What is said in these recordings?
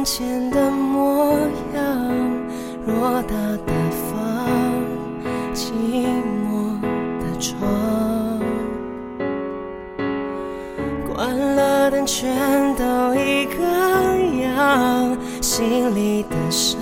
眼前的模样，偌大的房，寂寞的床，关了灯全都一个样，心里的伤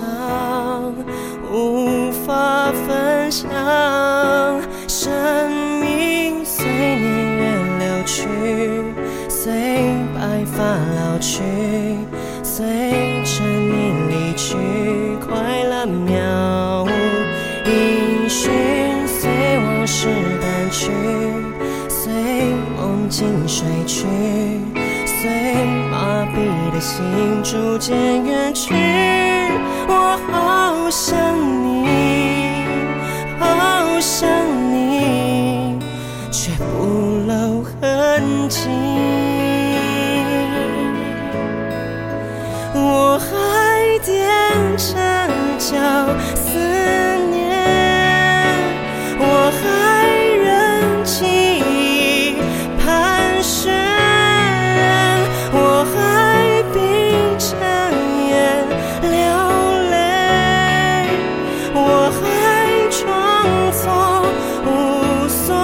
无法分享，生命随年月流去，随白发老去，随着你离去，快乐渺无音讯，随往事淡去，随梦境睡去，随麻痹的心逐渐远去。我好想你，好想你，却不露痕迹。我还踮着脚思念，我还任记忆盘旋，我还闭着眼流泪，我还装作无所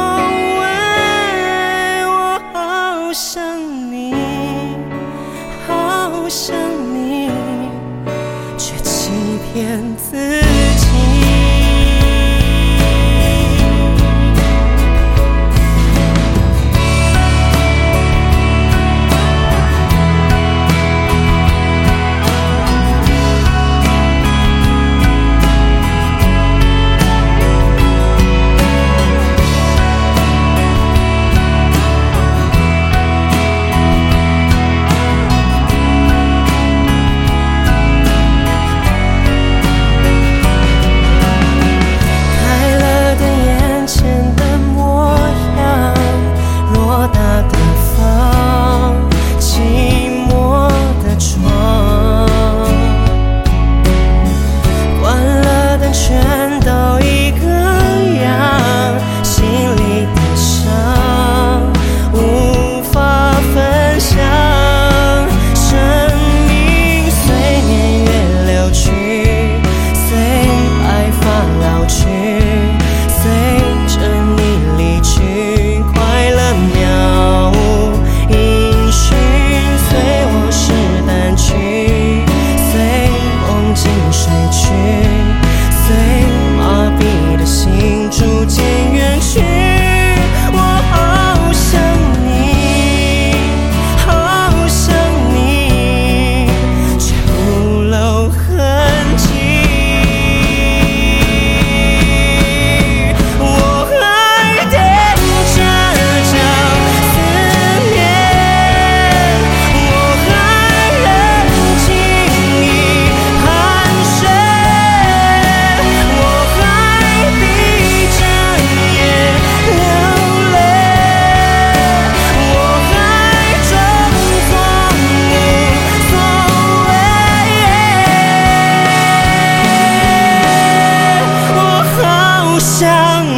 谓。我好想你，好想你，却欺骗自己。想